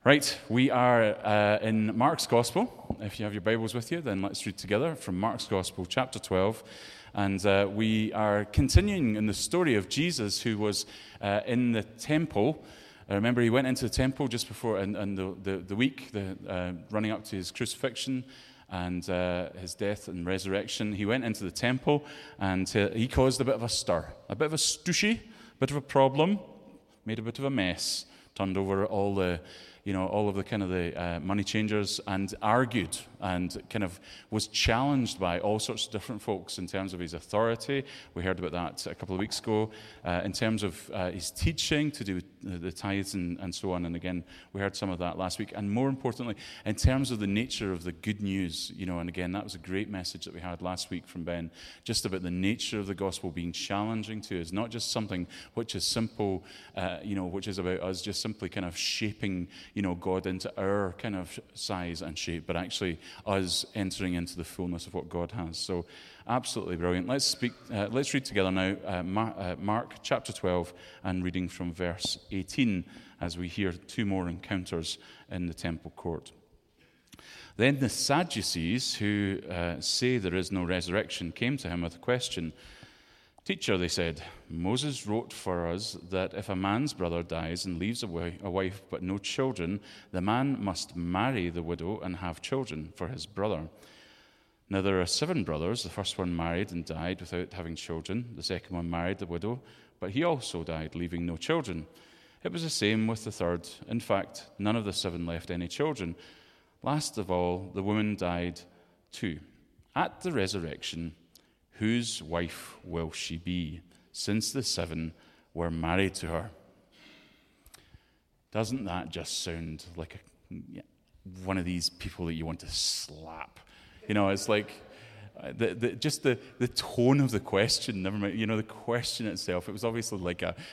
Right, we are in Mark's Gospel. If you have your Bibles with you, then let's read together from Mark's Gospel, chapter 12. And we are continuing in the story of Jesus, who was in the temple. Remember, he went into the temple just before, and the week running up to his crucifixion and his death and resurrection. He went into the temple, and he caused a bit of a stir, a bit of a stooshy, a bit of a problem, made a bit of a mess, turned over all of the kind of the money changers, and argued and kind of was challenged by all sorts of different folks in terms of his authority. We heard about that a couple of weeks ago. In terms of his teaching to do with the tithes and so on. And again, we heard some of that last week. And more importantly, in terms of the nature of the good news, and again, that was a great message that we had last week from Ben, just about the nature of the gospel being challenging to us, not just something which is simple, which is about us just simply kind of shaping, God into our kind of size and shape, but actually us entering into the fullness of what God has. So absolutely brilliant. Let's read together now Mark chapter 12 and reading from verse 18 as we hear two more encounters in the temple court. Then the Sadducees, who say there is no resurrection, came to him with a question. "Teacher," they said, "Moses wrote for us that if a man's brother dies and leaves a wife but no children, the man must marry the widow and have children for his brother. Now there are 7 brothers. The first one married and died without having children. The second one married the widow, but he also died, leaving no children. It was the same with the third. In fact, none of the 7 left any children. Last of all, the woman died too. At the resurrection, whose wife will she be, since the 7 were married to her?" Doesn't that just sound like one of these people that you want to slap? It's like the tone of the question, never mind, the question itself. It was obviously like a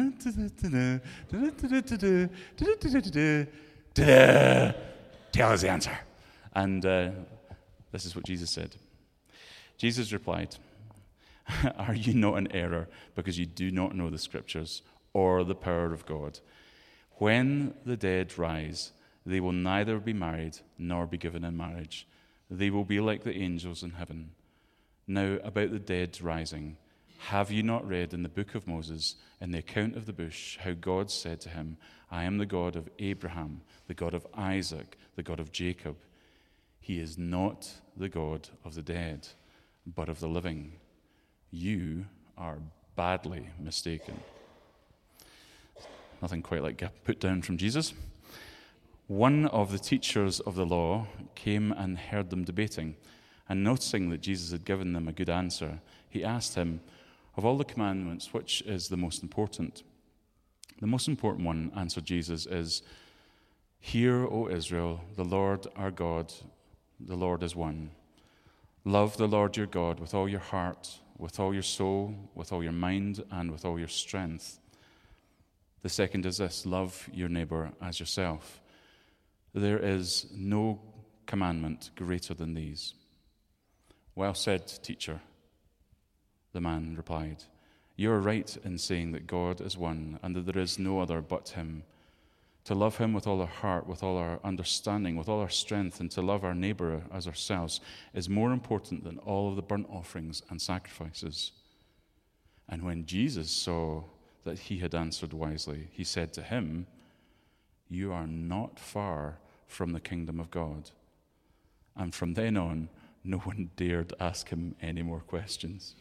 tell us the answer. And this is what Jesus said. Jesus replied, "Are you not in error because you do not know the Scriptures or the power of God? When the dead rise, they will neither be married nor be given in marriage. They will be like the angels in heaven. Now, about the dead rising, have you not read in the book of Moses, in the account of the bush, how God said to him, 'I am the God of Abraham, the God of Isaac, the God of Jacob'? He is not the God of the dead, but of the living. You are badly mistaken." Nothing quite like a put down from Jesus. One of the teachers of the law came and heard them debating, and noticing that Jesus had given them a good answer, he asked him, "Of all the commandments, which is the most important?" "The most important one," answered Jesus, "is, 'Hear, O Israel, the Lord our God, the Lord is one. Love the Lord your God with all your heart, with all your soul, with all your mind, and with all your strength. The second is this, love your neighbor as yourself. There is no commandment greater than these.'" "Well said, teacher," the man replied. "You are right in saying that God is one, and that there is no other but him. To love him with all our heart, with all our understanding, with all our strength, and to love our neighbor as ourselves is more important than all of the burnt offerings and sacrifices." And when Jesus saw that he had answered wisely, he said to him, "You are not far from the kingdom of God." And from then on, no one dared ask him any more questions.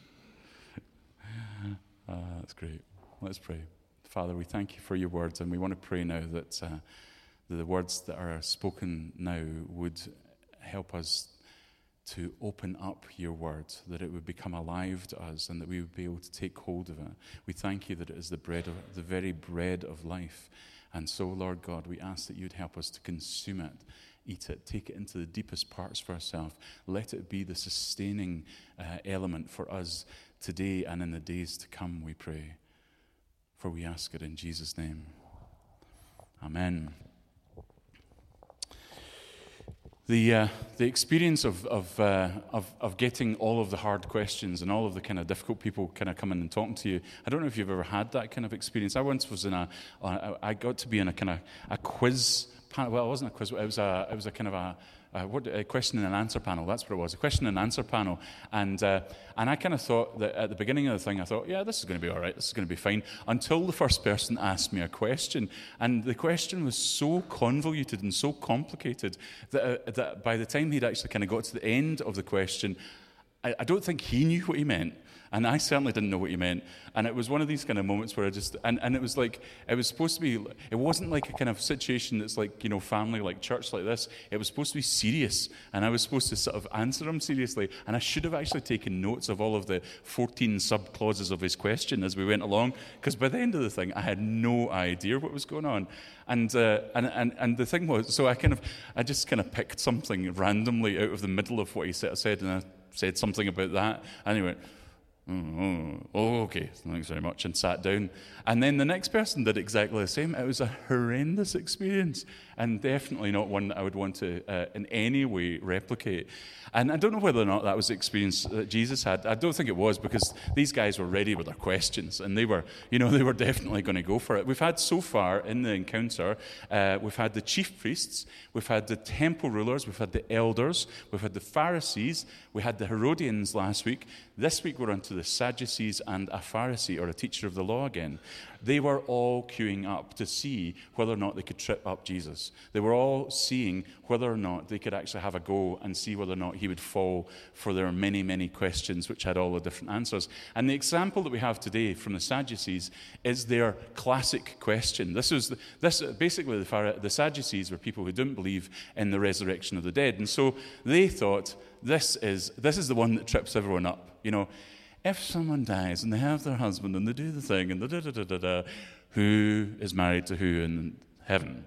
That's great. Let's pray. Father, we thank you for your words, and we want to pray now that the words that are spoken now would help us to open up your word, that it would become alive to us, and that we would be able to take hold of it. We thank you that it is the very bread of life. And so, Lord God, we ask that you'd help us to consume it, eat it, take it into the deepest parts for ourselves. Let it be the sustaining element for us today and in the days to come, we pray. For we ask it in Jesus' name. Amen. The experience of getting all of the hard questions and all of the kind of difficult people kind of coming and talking to you. I don't know if you've ever had that kind of experience. I once was I got to be in a kind of a quiz panel. Well, it wasn't a quiz. It was a kind of a question and answer panel. That's what it was, a question and answer panel. And I kind of thought that at the beginning of the thing, I thought, yeah, this is going to be all right. This is going to be fine. Until the first person asked me a question. And the question was so convoluted and so complicated that by the time he'd actually kind of got to the end of the question, I don't think he knew what he meant. And I certainly didn't know what he meant. And it was one of these kind of moments where I just, and it was like, it was supposed to be, it wasn't like a kind of situation that's like, family, like church like this. It was supposed to be serious. And I was supposed to sort of answer him seriously. And I should have actually taken notes of all of the 14 sub-clauses of his question as we went along. Because by the end of the thing, I had no idea what was going on. And the thing was, so I just kind of picked something randomly out of the middle of what he said, and I said something about that. And he went, oh, okay, thanks very much, and sat down. And then the next person did exactly the same. It was a horrendous experience, and definitely not one that I would want to in any way replicate. And I don't know whether or not that was the experience that Jesus had. I don't think it was, because these guys were ready with their questions, and they were definitely going to go for it. We've had so far in the encounter, we've had the chief priests, we've had the temple rulers, we've had the elders, we've had the Pharisees, we had the Herodians last week. This week we're on to the Sadducees and a Pharisee, or a teacher of the law again. They were all queuing up to see whether or not they could trip up Jesus. They were all seeing whether or not they could actually have a go and see whether or not he would fall for their many, many questions, which had all the different answers. And the example that we have today from the Sadducees is their classic question. Basically, the Sadducees were people who didn't believe in the resurrection of the dead. And so they thought, this is the one that trips everyone up. If someone dies and they have their husband and they do the thing and who is married to who in heaven?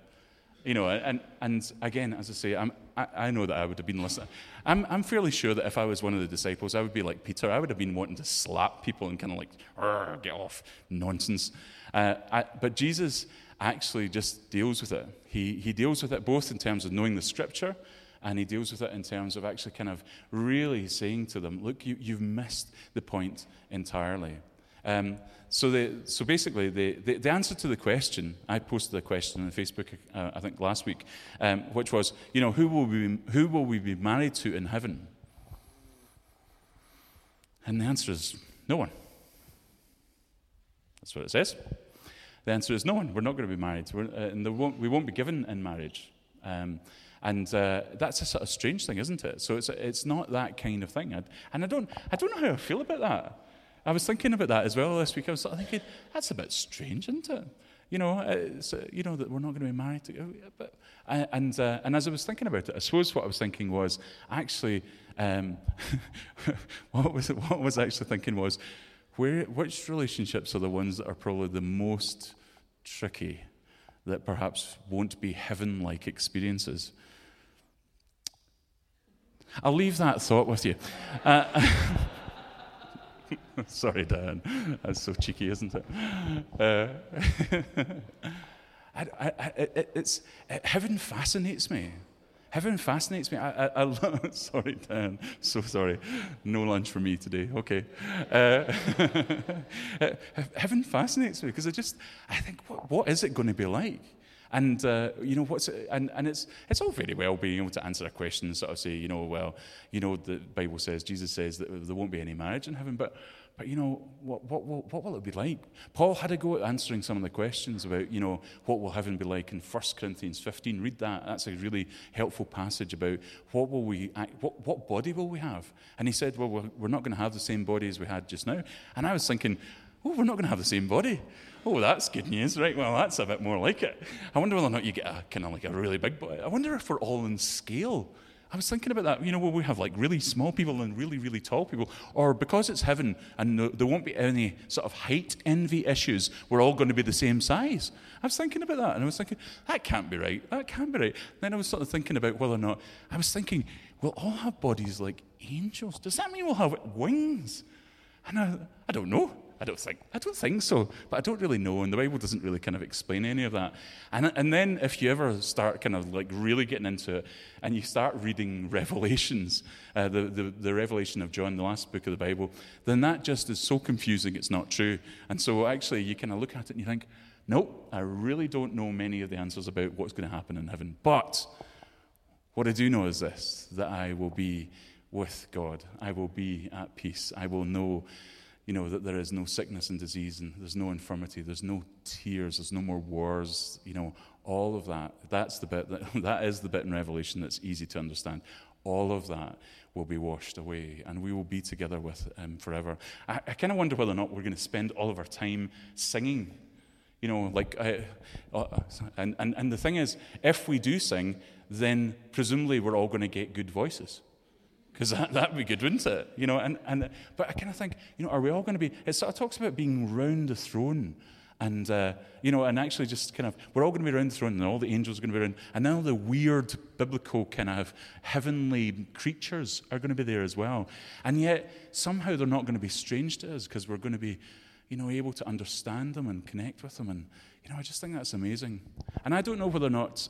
And again, as I say, I know that I would have been listening. I'm fairly sure that if I was one of the disciples, I would be like Peter. I would have been wanting to slap people and kind of like, get off, nonsense. But Jesus actually just deals with it. He deals with it both in terms of knowing the Scripture, and he deals with it in terms of actually kind of really saying to them, look, you've missed the point entirely. So basically, the answer to the question, I posted a question on Facebook, I think last week, which was, who will we be married to in heaven? And the answer is no one. That's what it says. The answer is no one. We're not going to be married. And we won't be given in marriage. And that's a sort of strange thing, isn't it? So it's not that kind of thing. And I don't know how I feel about that. I was thinking about that as well this week. I was sort of thinking, that's a bit strange, isn't it? That we're not going to be married together. And as I was thinking about it, I suppose what I was thinking was actually, what I was actually thinking was, which relationships are the ones that are probably the most tricky, that perhaps won't be heaven-like experiences? I'll leave that thought with you. Sorry, Dan. That's so cheeky, isn't it? Heaven fascinates me. Heaven fascinates me. I love, sorry, Dan. So sorry. No lunch for me today. Okay. Heaven fascinates me because I think, what is it going to be like? And it's all very well being able to answer a question and sort of say, the Bible says, Jesus says that there won't be any marriage in heaven, but what will it be like? Paul had a go at answering some of the questions about, what will heaven be like in 1 Corinthians 15. Read that. That's a really helpful passage about what body will we have? And he said, well, we're not going to have the same body as we had just now. And I was thinking, we're not going to have the same body. Oh, that's good news, right? Well, that's a bit more like it. I wonder whether or not you get a kind of like a really big body. I wonder if we're all in scale. I was thinking about that. Will we have like really small people and really, really tall people? Or because it's heaven and there won't be any sort of height envy issues, we're all going to be the same size. I was thinking about that, and I was thinking, that can't be right. That can't be right. Then I was sort of thinking about whether or not, I was thinking, we'll all have bodies like angels. Does that mean we'll have wings? And I don't know. I don't think so, but I don't really know, and the Bible doesn't really kind of explain any of that. And then if you ever start kind of like really getting into it, and you start reading Revelations, the Revelation of John, the last book of the Bible, then that just is so confusing it's not true. And so actually you kind of look at it and you think, Nope, I really don't know many of the answers about what's going to happen in heaven. But what I do know is this, that I will be with God. I will be at peace. I will know, that there is no sickness and disease, and there's no infirmity, there's no tears, there's no more wars, all of that. That's the bit, that is the bit in Revelation that's easy to understand. All of that will be washed away, and we will be together with him forever. I kind of wonder whether or not we're going to spend all of our time singing. And the thing is, if we do sing, then presumably we're all going to get good voices. Because that'd be good, wouldn't it? But I kind of think, are we all going to be... It sort of talks about being round the throne. And, and actually just kind of... We're all going to be around the throne, and all the angels are going to be around. And then all the weird, biblical kind of heavenly creatures are going to be there as well. And yet, somehow they're not going to be strange to us, because we're going to be, able to understand them and connect with them. And, I just think that's amazing. And I don't know whether or not...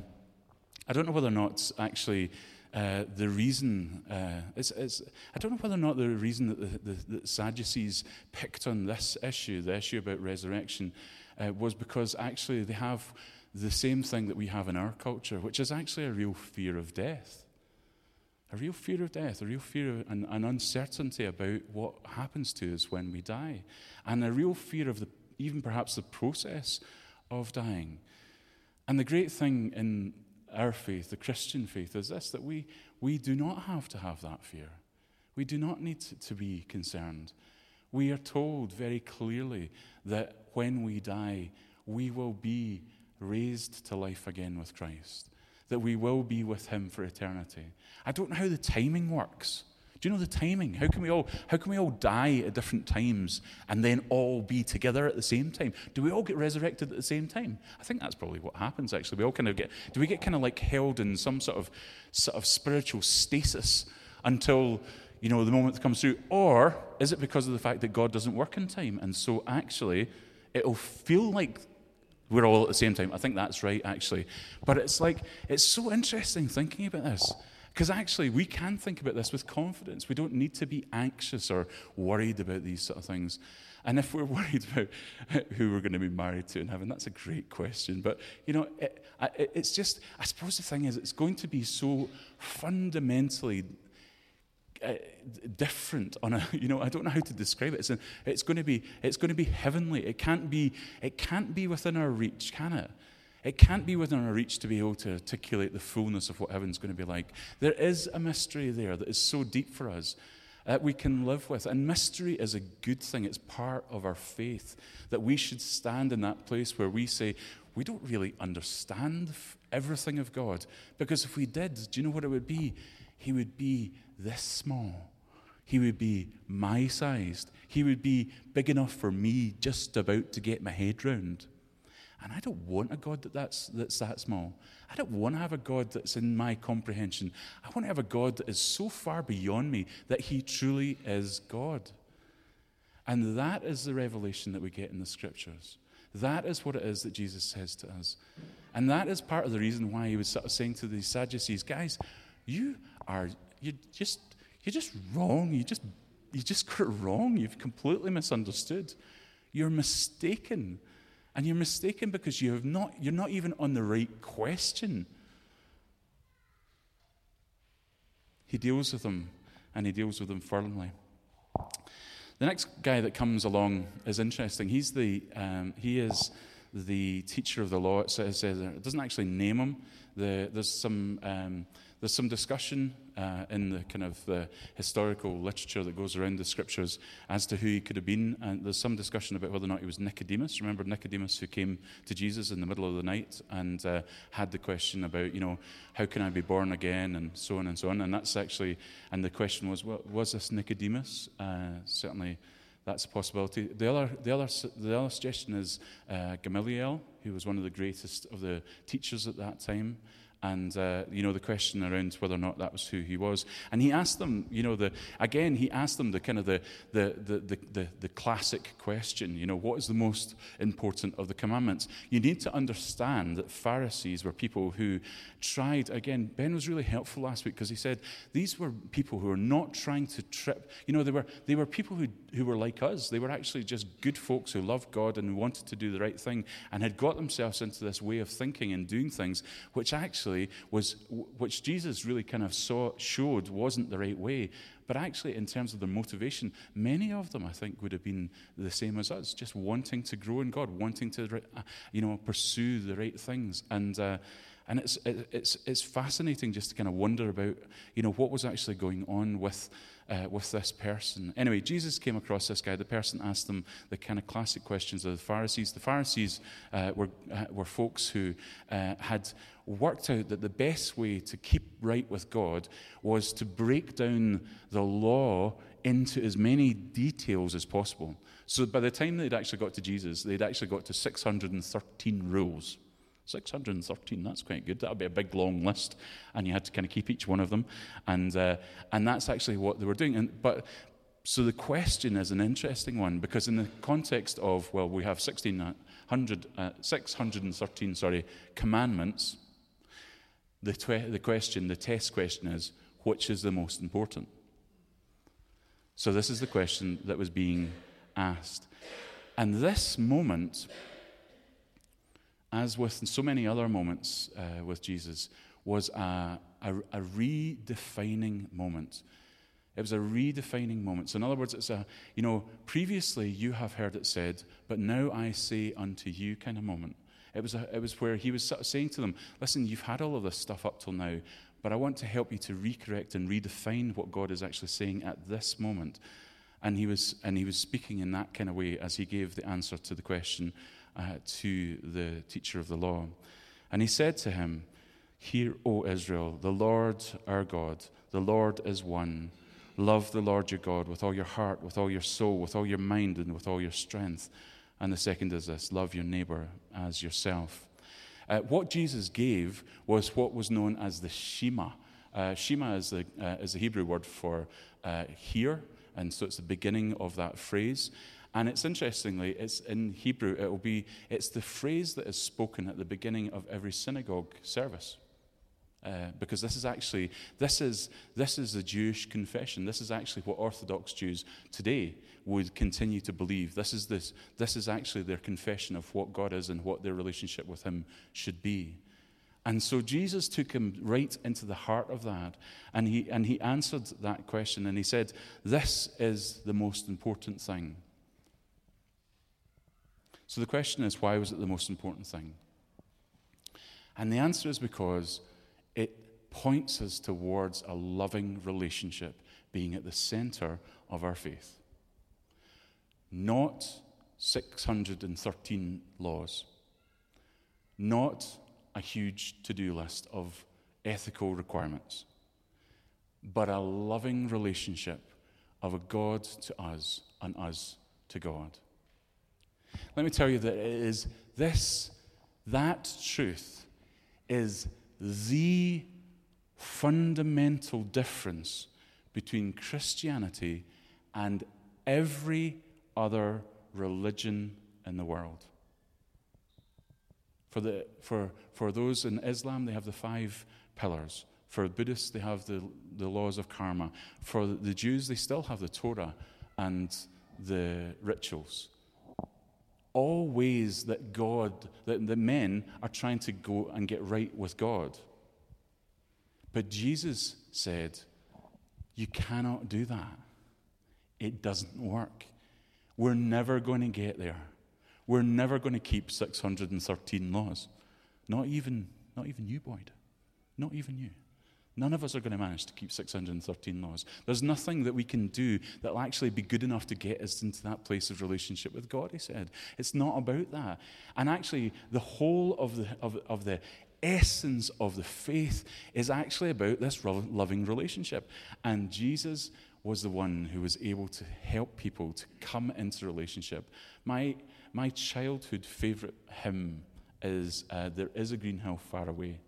actually... the reason I don't know whether or not the reason that the Sadducees picked on this issue, the issue about resurrection, was because actually they have the same thing that we have in our culture, which is actually a real fear of death. A real fear of death, a real fear of, an uncertainty about what happens to us when we die, and a real fear of even perhaps the process of dying. And the great thing in our faith, the Christian faith, is this, that we do not have to have that fear. We do not need to be concerned. We are told very clearly that when we die, we will be raised to life again with Christ, that we will be with him for eternity. I don't know how the timing works. Do you know the timing? How can we all die at different times and then all be together at the same time? Do we all get resurrected at the same time? I think that's probably what happens, actually. We all kind of get kind of like held in some sort of spiritual stasis until, the moment that comes through? Or is it because of the fact that God doesn't work in time? And so actually, it'll feel like we're all at the same time. I think that's right, actually. But it's so interesting thinking about this. Because actually, we can think about this with confidence. We don't need to be anxious or worried about these sort of things. And if we're worried about who we're going to be married to in heaven, that's a great question. But, it's just, I suppose the thing is, it's going to be so fundamentally different on a, I don't know how to describe it. It's going to be heavenly. It can't be within our reach, can it? It can't be within our reach to be able to articulate the fullness of what heaven's going to be like. There is a mystery there that is so deep for us that we can live with. And mystery is a good thing. It's part of our faith, that we should stand in that place where we say, we don't really understand everything of God. Because if we did, do you know what it would be? He would be this small. He would be my sized. He would be big enough for me just about to get my head round. And I don't want a God that's that small. I don't want to have a God that's in my comprehension. I want to have a God that is so far beyond me that he truly is God. And that is the revelation that we get in the Scriptures. That is what it is that Jesus says to us. And that is part of the reason why he was sort of saying to these Sadducees, guys, you're just wrong. You just got it wrong. You've completely misunderstood. You're mistaken. And you're mistaken because you're not even on the right question. He deals with them, and he deals with them firmly. The next guy that comes along is interesting. He is the teacher of the law. It says it doesn't actually name him. There's some discussion in the kind of the historical literature that goes around the Scriptures as to who he could have been. And there's some discussion about whether or not he was Nicodemus. Remember Nicodemus, who came to Jesus in the middle of the night and had the question about, how can I be born again, and so on and so on. And that's actually, and the question was, was this Nicodemus? Certainly, that's a possibility. The other suggestion is Gamaliel, who was one of the greatest of the teachers at that time. And, the question around whether or not that was who he was. And he asked them, he asked them the kind of the classic question, what is the most important of the commandments? You need to understand that Pharisees were people who tried, again, Ben was really helpful last week because he said these were people who were not trying to trip. They were people who were like us. They were actually just good folks who loved God and who wanted to do the right thing and had got themselves into this way of thinking and doing things, which Jesus really kind of showed wasn't the right way. But actually, in terms of their motivation, many of them, I think, would have been the same as us, just wanting to grow in God, wanting to, pursue the right things. And it's fascinating just to kind of wonder about, what was actually going on with this person. Anyway, Jesus came across this guy. The person asked him the kind of classic questions of the Pharisees. The Pharisees were folks who had worked out that the best way to keep right with God was to break down the law into as many details as possible. So by the time they'd actually got to Jesus, they'd actually got to 613 rules. 613, that's quite good. That would be a big, long list, and you had to kind of keep each one of them. And that's actually what they were doing. So the question is an interesting one, because in the context of, we have 613 commandments, the test question is, which is the most important? So this is the question that was being asked. And this moment, as with so many other moments with Jesus, was a redefining moment. It was a redefining moment. So in other words, it's previously you have heard it said, but now I say unto you kind of moment. It was where he was sort of saying to them, listen, you've had all of this stuff up till now, but I want to help you to recorrect and redefine what God is actually saying at this moment. And he was speaking in that kind of way as he gave the answer to the question to the teacher of the law. And he said to him, "Hear, O Israel, the Lord our God, the Lord is one. Love the Lord your God with all your heart, with all your soul, with all your mind, and with all your strength." And the second is this: love your neighbor as yourself. What Jesus gave was what was known as the Shema. Shema is the Hebrew word for hear, and so it's the beginning of that phrase. And it's in Hebrew, it's the phrase that is spoken at the beginning of every synagogue service. Because this is the Jewish confession. This is actually what Orthodox Jews today would continue to believe. This is actually their confession of what God is and what their relationship with him should be. And so Jesus took him right into the heart of that, and he answered that question, and he said, "This is the most important thing." So the question is, why was it the most important thing? And the answer is because it points us towards a loving relationship being at the center of our faith. Not 613 laws. Not a huge to-do list of ethical requirements. But a loving relationship of a God to us and us to God. Let me tell you that that truth is the fundamental difference between Christianity and every other religion in the world. For those in Islam, they have the 5 pillars. For Buddhists, they have the laws of karma. For the Jews, they still have the Torah and the rituals. All ways that the men are trying to go and get right with God. But Jesus said, you cannot do that. It doesn't work. We're never going to get there. We're never going to keep 613 laws. Not even you, Boyd. Not even you. None of us are going to manage to keep 613 laws. There's nothing that we can do that will actually be good enough to get us into that place of relationship with God, he said. It's not about that. And actually, the whole of the essence of the faith is actually about this loving relationship. And Jesus was the one who was able to help people to come into relationship. My childhood favorite hymn is There Is a Green Hill Far Away.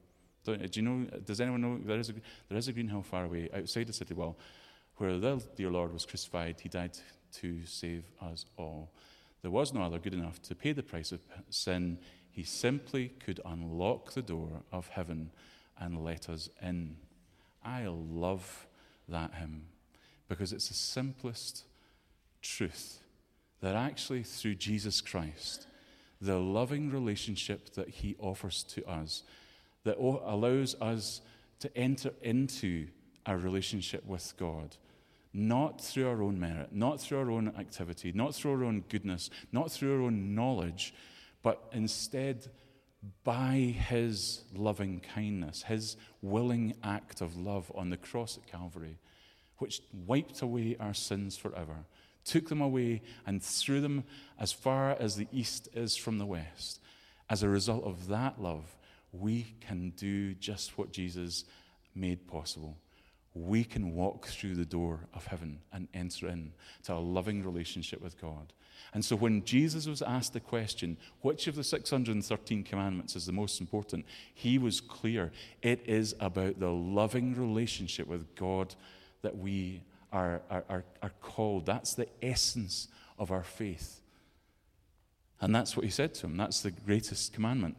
Do you know? Does anyone know there is a green hill far away outside the city wall, where the dear Lord was crucified. He died to save us all. There was no other good enough to pay the price of sin. He simply could unlock the door of heaven and let us in. I love that hymn because it's the simplest truth that actually through Jesus Christ, the loving relationship that he offers to us, that allows us to enter into a relationship with God, not through our own merit, not through our own activity, not through our own goodness, not through our own knowledge, but instead by his loving kindness, his willing act of love on the cross at Calvary, which wiped away our sins forever, took them away and threw them as far as the east is from the west. As a result of that love, we can do just what Jesus made possible. We can walk through the door of heaven and enter in to a loving relationship with God. And so when Jesus was asked the question, which of the 613 commandments is the most important, he was clear. It is about the loving relationship with God that we are called. That's the essence of our faith. And that's what he said to him. That's the greatest commandment.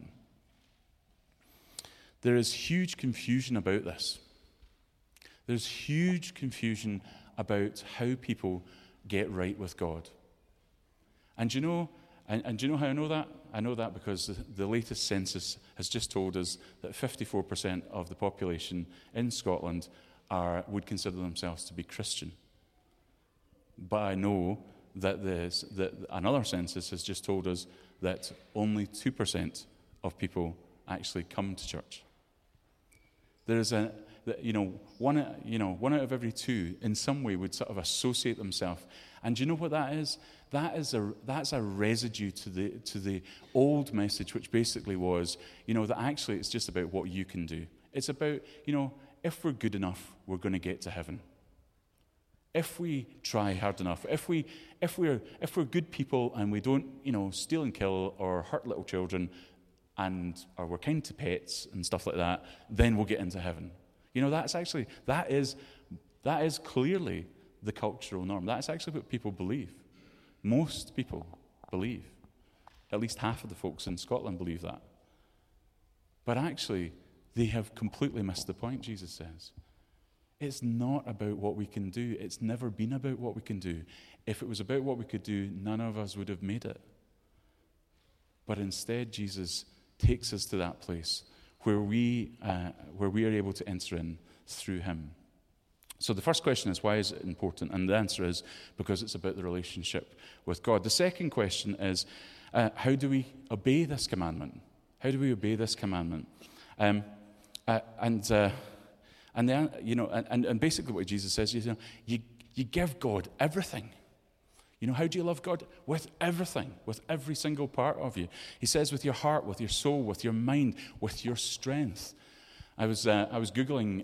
There is huge confusion about this. There's huge confusion about how people get right with God. And do you know how I know that? I know that because the latest census has just told us that 54% of the population in Scotland would consider themselves to be Christian. But I know that another census has just told us that only 2% of people actually come to church. There is one out of every two in some way would sort of associate themselves. And do you know what that is? That's a residue to the old message, which basically was, that actually it's just about what you can do. It's about, if we're good enough, we're going to get to heaven. If we try hard enough, if we're good people and we don't, steal and kill or hurt little children, or we're kind to pets and stuff like that, then we'll get into heaven. That is clearly the cultural norm. That's actually what people believe. Most people believe. At least half of the folks in Scotland believe that. But actually, they have completely missed the point, Jesus says. It's not about what we can do. It's never been about what we can do. If it was about what we could do, none of us would have made it. But instead, Jesus takes us to that place where we are able to enter in through him. So the first question is, why is it important? And the answer is, because it's about the relationship with God. The second question is, how do we obey this commandment? How do we obey this commandment? And basically what Jesus says is, you give God everything. How do you love God? With everything, with every single part of you. He says with your heart, with your soul, with your mind, with your strength. I was Googling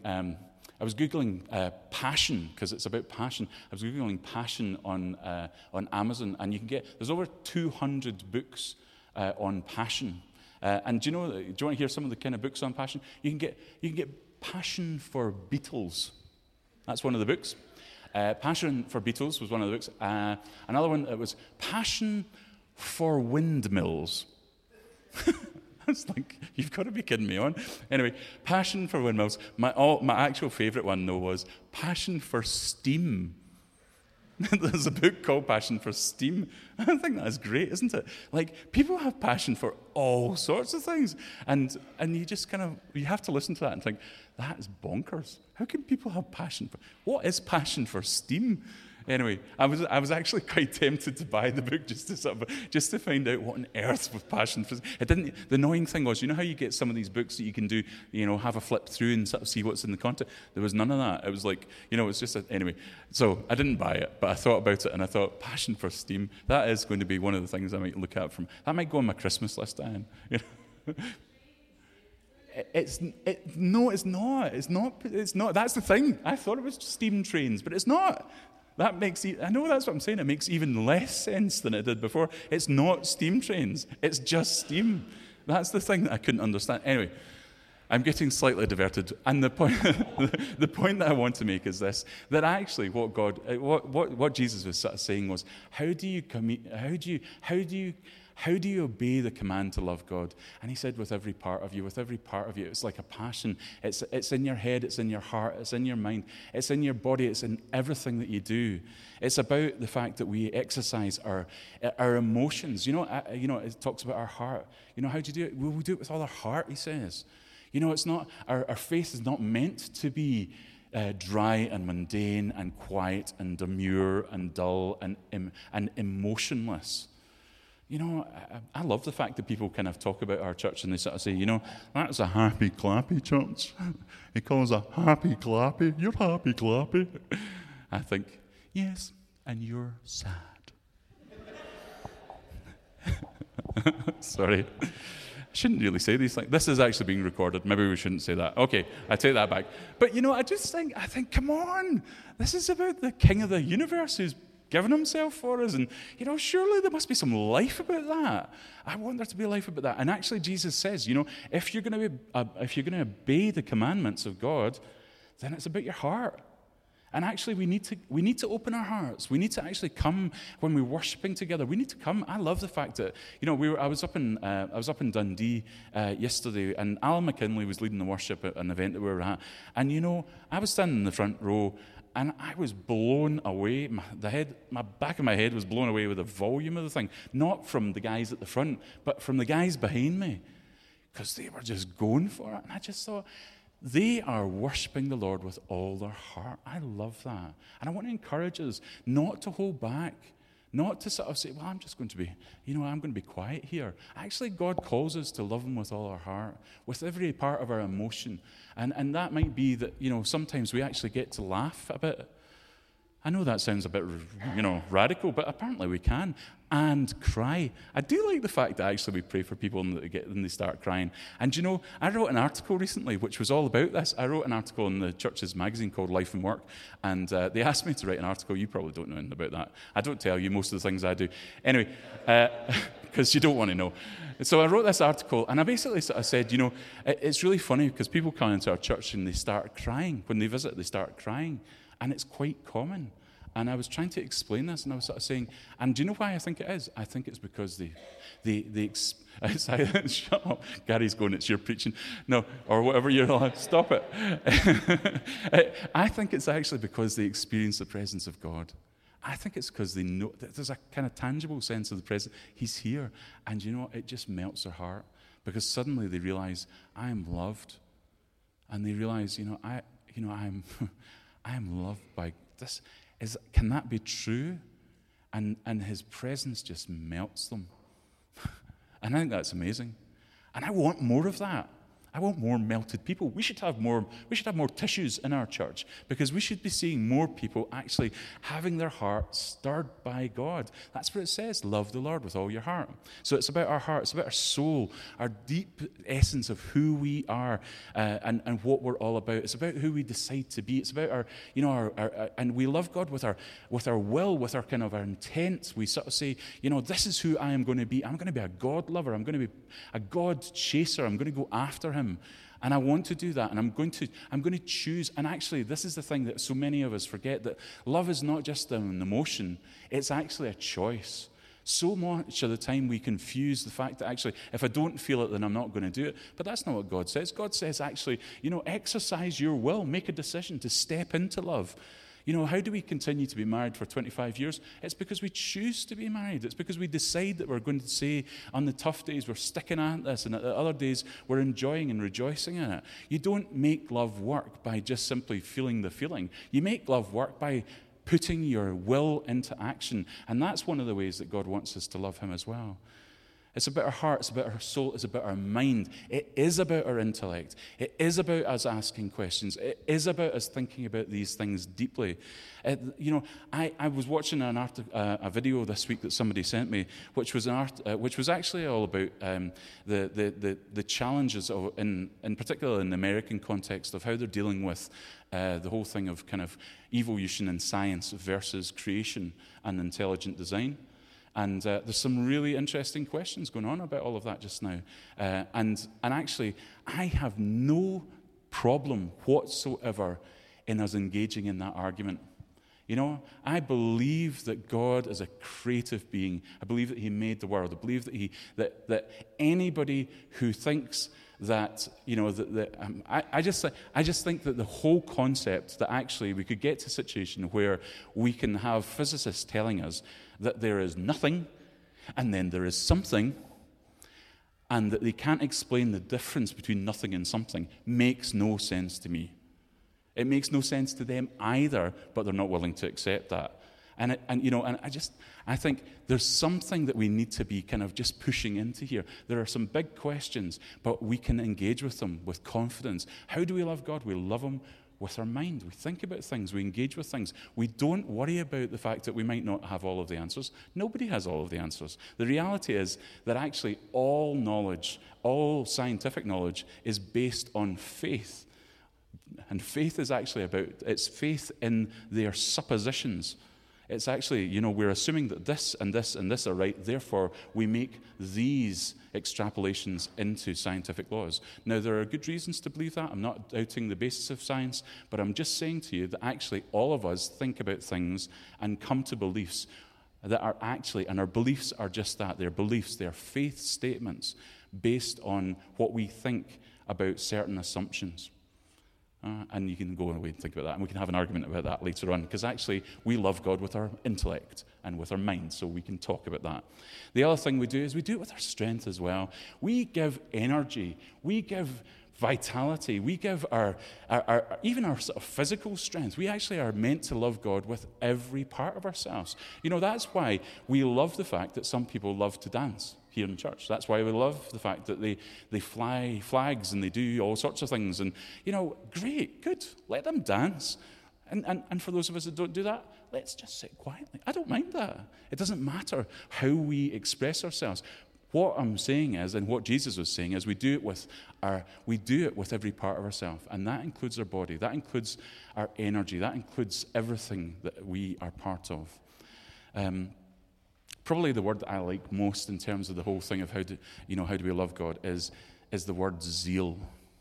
passion, because it's about passion. I was Googling passion on Amazon, and there's over 200 books on passion. And do you want to hear some of the kind of books on passion? You can get Passion for Beetles. That's one of the books. Passion for Beetles was one of the books. Another one that was Passion for Windmills. I was like, you've got to be kidding me on. Anyway, Passion for Windmills. My actual favourite one, though, was Passion for Steam. There's a book called Passion for Steam. I think that is great, isn't it? Like, people have passion for all sorts of things. And you just you have to listen to that and think, that is bonkers. How can people have passion for... What is Passion for Steam? Anyway, I was actually quite tempted to buy the book just to find out what on earth was Passion for. It didn't. The annoying thing was, how you get some of these books that you can do, have a flip through and sort of see what's in the content. There was none of that. It was like, it's just anyway. So I didn't buy it, but I thought about it and I thought, Passion for Steam. That is going to be one of the things I might look at that might go on my Christmas list, Diane. No, it's not. It's not. That's the thing. I thought it was steam trains, but it's not. I know that's what I'm saying. It makes even less sense than it did before. It's not steam trains. It's just steam. That's the thing that I couldn't understand. Anyway, I'm getting slightly diverted, and the point, the point that I want to make is this: that actually, what Jesus was sort of saying was, how do you obey the command to love God? And he said, with every part of you. It's like a passion. It's in your head, it's in your heart, it's in your mind, it's in your body, it's in everything that you do. It's about the fact that we exercise our emotions. It talks about our heart. How do you do it? Well, we do it with all our heart, he says. It's not, our faith is not meant to be dry and mundane and quiet and demure and dull and emotionless. I love the fact that people kind of talk about our church and they sort of say, that's a happy clappy church. He calls a happy clappy. You're happy clappy. I think, yes, and you're sad. Sorry. I shouldn't really say these things. This is actually being recorded. Maybe we shouldn't say that. Okay, I take that back. But, I think, come on. This is about the King of the universe who's given himself for us. And, surely there must be some life about that. I want there to be life about that. And actually, Jesus says, if you're going to obey the commandments of God, then it's about your heart. And actually, we need to open our hearts. We need to actually come when we're worshiping together. We need to come. I love the fact that I was up in Dundee yesterday, and Alan McKinley was leading the worship at an event that we were at. And I was standing in the front row, and I was blown away. My back of my head was blown away with the volume of the thing, not from the guys at the front, but from the guys behind me, because they were just going for it. And I just thought, they are worshiping the Lord with all their heart. I love that. And I want to encourage us not to hold back, not to sort of say, well, I'm just going to be, I'm going to be quiet here. Actually, God calls us to love him with all our heart, with every part of our emotion. And that might be that, sometimes we actually get to laugh a bit. I know that sounds a bit, radical, but apparently we can. And cry. I do like the fact that actually we pray for people and they start crying. And I wrote an article recently which was all about this. I wrote an article in the church's magazine called Life and Work, and they asked me to write an article. You probably don't know anything about that. I don't tell you most of the things I do. Anyway, because you don't want to know. So I wrote this article, and I basically sort of said, it's really funny because people come into our church and they start crying. When they visit, they start crying. And it's quite common. And I was trying to explain this, and I was sort of saying, and do you know why I think it is? I think it's because shut up. Gary's going, it's your preaching. No, or whatever you're like, stop it. I think it's actually because they experience the presence of God. I think it's because they know that there's a kind of tangible sense of the presence. He's here. And it just melts their heart. Because suddenly they realize, I am loved. And they realize, I am loved by this. Can that be true? And his presence just melts them. And I think that's amazing. And I want more of that. I want more melted people. We should have more tissues in our church, because we should be seeing more people actually having their hearts stirred by God. That's what it says, love the Lord with all your heart. So it's about our heart, it's about our soul, our deep essence of who we are and what we're all about. It's about who we decide to be. It's about our and we love God with our will, with our kind of our intent. We sort of say, this is who I am going to be. I'm going to be a God lover. I'm going to be a God chaser. I'm going to go after him. And I want to do that, and I'm going to choose. And actually, this is the thing that so many of us forget, that love is not just an emotion, it's actually a choice. So much of the time we confuse the fact that actually, if I don't feel it, then I'm not going to do it. But that's not what God says. God says actually, exercise your will, make a decision to step into love. How do we continue to be married for 25 years? It's because we choose to be married. It's because we decide that we're going to say on the tough days we're sticking at this, and at the other days we're enjoying and rejoicing in it. You don't make love work by just simply feeling the feeling. You make love work by putting your will into action. And that's one of the ways that God wants us to love him as well. It's about our heart, it's about our soul, it's about our mind. It is about our intellect. It is about us asking questions. It is about us thinking about these things deeply. I was watching a video this week that somebody sent me, which was actually all about the challenges in particular in the American context of how they're dealing with the whole thing of kind of evolution and science versus creation and intelligent design. And there's some really interesting questions going on about all of that just now. And actually, I have no problem whatsoever in us engaging in that argument. You know, I believe that God is a creative being. I believe that he made the world. I believe that anybody who thinks that, you know, I just think that the whole concept that actually we could get to a situation where we can have physicists telling us that there is nothing and then there is something, and that they can't explain the difference between nothing and something makes no sense to me. It makes no sense to them either, but they're not willing to accept that. And I think there's something that we need to be kind of just pushing into here. There are some big questions, but we can engage with them with confidence. How do we love God? We love him with our mind. We think about things. We engage with things. We don't worry about the fact that we might not have all of the answers. Nobody has all of the answers. The reality is that actually all knowledge, all scientific knowledge, is based on faith. And faith is actually it's faith in their suppositions. It's actually, you know, we're assuming that this and this and this are right, therefore we make these extrapolations into scientific laws. Now, there are good reasons to believe that. I'm not doubting the basis of science, but I'm just saying to you that actually all of us think about things and come to beliefs that are actually, and our beliefs are just that, they're beliefs, they're faith statements based on what we think about certain assumptions. And you can go away and think about that, and we can have an argument about that later on, because actually we love God with our intellect and with our mind, so we can talk about that. The other thing we do is we do it with our strength as well. We give energy, we give vitality, we give our even our sort of physical strength. We actually are meant to love God with every part of ourselves. You know, that's why we love the fact that some people love to dance here in church. That's why we love the fact that they fly flags and they do all sorts of things. And, you know, great, good, let them dance. And for those of us that don't do that, let's just sit quietly. I don't mind that. It doesn't matter how we express ourselves. What I'm saying is, and what Jesus was saying is, we do it with every part of ourselves, and that includes our body, that includes our energy, that includes everything that we are part of. Probably the word that I like most in terms of the whole thing of how do we love God is the word zeal.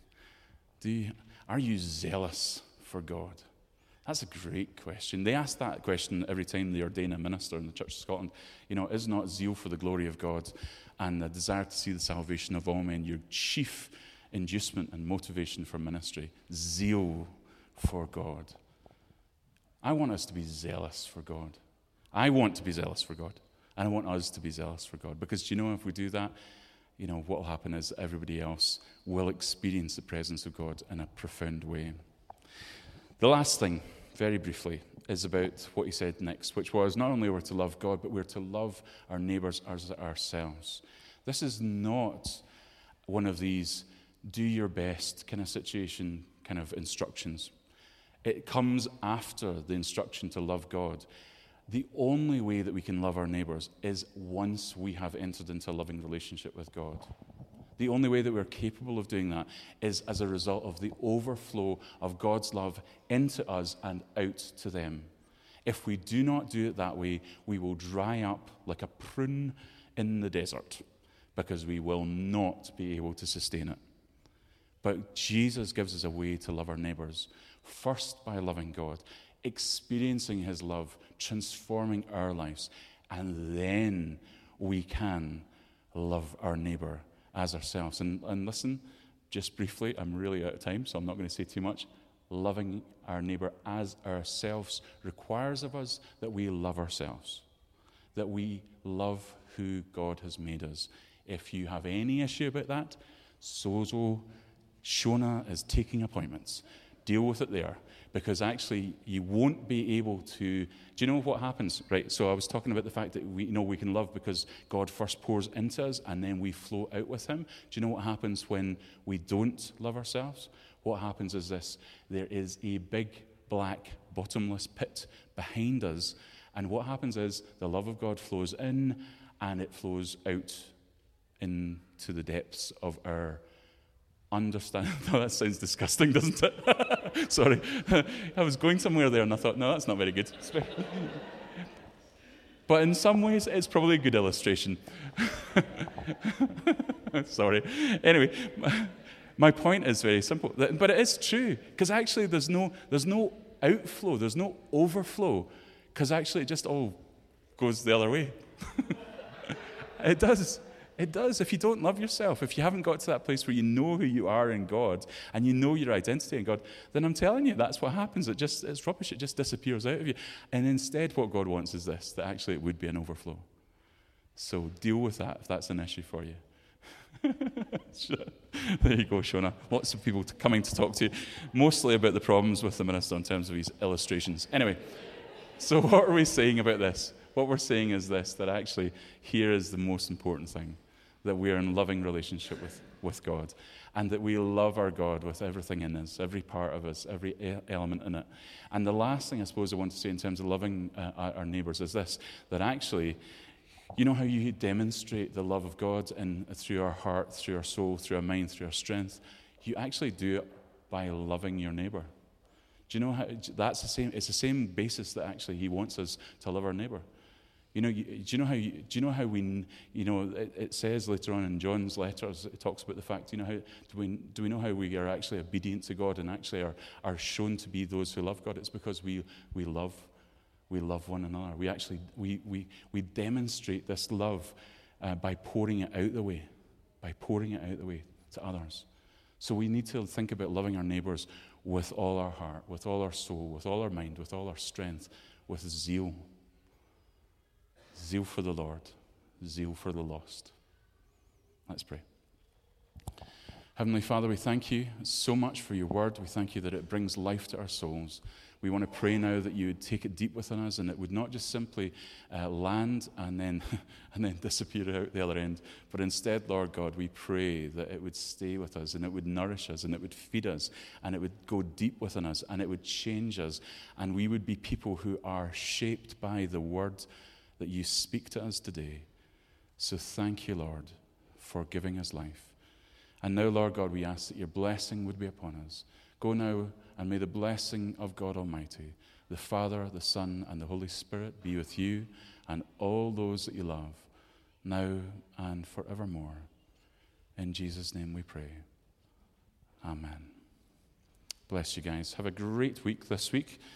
Are you zealous for God? That's a great question. They ask that question every time they ordain a minister in the Church of Scotland. You know, is not zeal for the glory of God and a desire to see the salvation of all men your chief inducement and motivation for ministry? Zeal for God. I want us to be zealous for God. I want to be zealous for God. And I want us to be zealous for God. Because, you know, if we do that, you know, what will happen is everybody else will experience the presence of God in a profound way. The last thing, very briefly, is about what he said next, which was not only we're to love God, but we're to love our neighbours as ourselves. This is not one of these do your best kind of situation, kind of instructions. It comes after the instruction to love God. The only way that we can love our neighbours is once we have entered into a loving relationship with God. The only way that we're capable of doing that is as a result of the overflow of God's love into us and out to them. If we do not do it that way, we will dry up like a prune in the desert because we will not be able to sustain it. But Jesus gives us a way to love our neighbours, first by loving God, experiencing his love, transforming our lives, and then we can love our neighbour as ourselves. And listen, just briefly, I'm really out of time, so I'm not going to say too much. Loving our neighbour as ourselves requires of us that we love ourselves, that we love who God has made us. If you have any issue about that, Sozo, Shona is taking appointments. Deal with it there. Because actually, you won't be able to... Do you know what happens? Right, so I was talking about the fact that we can love because God first pours into us and then we flow out with him. Do you know what happens when we don't love ourselves? What happens is this. There is a big, black, bottomless pit behind us. And what happens is the love of God flows in and it flows out into the depths of our understand. No, that sounds disgusting, doesn't it? Sorry. I was going somewhere there and I thought, no, that's not very good. But in some ways, it's probably a good illustration. Sorry. Anyway, my point is very simple. But it is true, because actually there's no outflow, there's no overflow, because actually it just all goes the other way. It does. It does. If you don't love yourself, if you haven't got to that place where you know who you are in God and you know your identity in God, then I'm telling you, that's what happens. It's rubbish. It just disappears out of you. And instead, what God wants is this, that actually it would be an overflow. So deal with that if that's an issue for you. There you go, Shona. Lots of people coming to talk to you, mostly about the problems with the minister in terms of his illustrations. Anyway, so what are we saying about this? What we're saying is this, that actually here is the most important thing, that we are in loving relationship with God, and that we love our God with everything in us, every part of us, every element in it. And the last thing I suppose I want to say in terms of loving our neighbours is this, that actually, you know how you demonstrate the love of God through our heart, through our soul, through our mind, through our strength? You actually do it by loving your neighbour. Do you know how that's the same? It's the same basis that actually He wants us to love our neighbour. Do you know how we? It says later on in John's letters, it talks about the fact. Do we know how we are actually obedient to God and actually are shown to be those who love God? It's because we love one another. We demonstrate this love by pouring it out the way, to others. So we need to think about loving our neighbours with all our heart, with all our soul, with all our mind, with all our strength, with zeal. Zeal for the Lord, zeal for the lost. Let's pray. Heavenly Father, we thank you so much for your word. We thank you that it brings life to our souls. We want to pray now that you would take it deep within us, and it would not just simply land and then disappear out the other end, but instead, Lord God, we pray that it would stay with us, and it would nourish us, and it would feed us, and it would go deep within us, and it would change us, and we would be people who are shaped by the word that you speak to us today. So thank you, Lord, for giving us life. And now, Lord God, we ask that your blessing would be upon us. Go now, and may the blessing of God Almighty, the Father, the Son, and the Holy Spirit be with you and all those that you love, now and forevermore. In Jesus' name we pray. Amen. Bless you guys. Have a great week this week.